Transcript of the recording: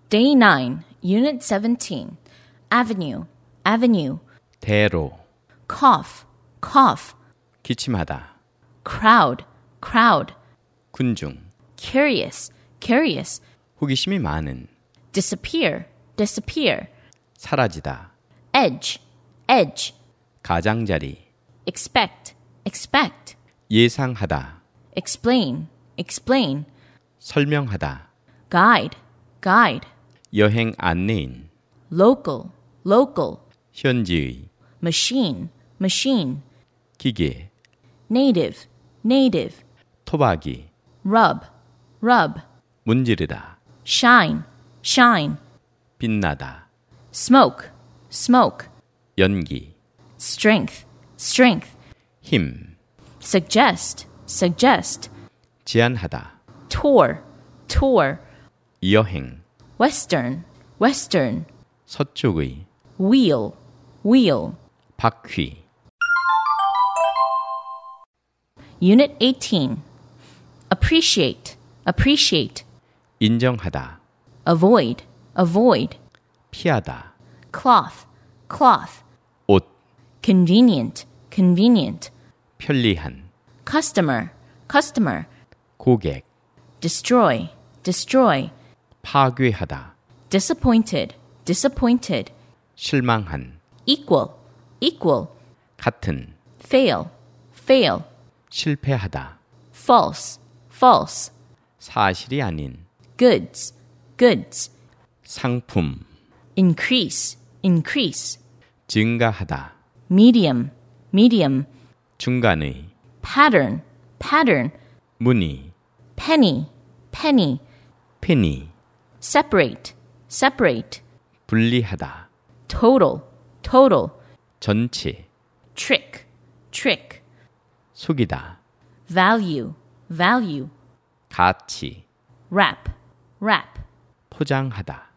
Day 9, Unit 17. Avenue, avenue. 대로, Cough, cough. 기침하다, Crowd, crowd. 군중, Curious, curious. 호기심이 많은, Disappear, disappear. 사라지다, Edge, edge. 가장자리, Expect, expect. 예상하다, Explain, explain. 설명하다, Guide, guide. 여행 안내인, Local, local. 현지의, Machine, machine. 기계, Native, native. 토박이, Rub, rub. 문지르다, Shine, shine. 빛나다, Smoke, smoke. 연기, Strength, strength. 힘, Suggest, suggest. 제안하다, Tour, tour. 여행, Western, western. 서쪽의, Wheel, wheel. 바퀴. Unit 18. Appreciate, appreciate. 인정하다, Avoid, avoid. 피하다, Cloth, cloth. 옷, Convenient, convenient. 편리한, Customer, customer. 고객, Destroy, destroy. 파괴하다, Disappointed, disappointed. 실망한, Equal, equal. 같은, Fail, fail. 실패하다, False, false. 사실이 아닌, Goods, goods. 상품, Increase, increase. 증가하다, Medium, medium. 중간의, Pattern, pattern. 무늬, Penny, penny. 페니, Separate, separate. 분리하다, Total, total. 전체, Trick, trick. 속이다, Value, value. 가치, Wrap, wrap. 포장하다.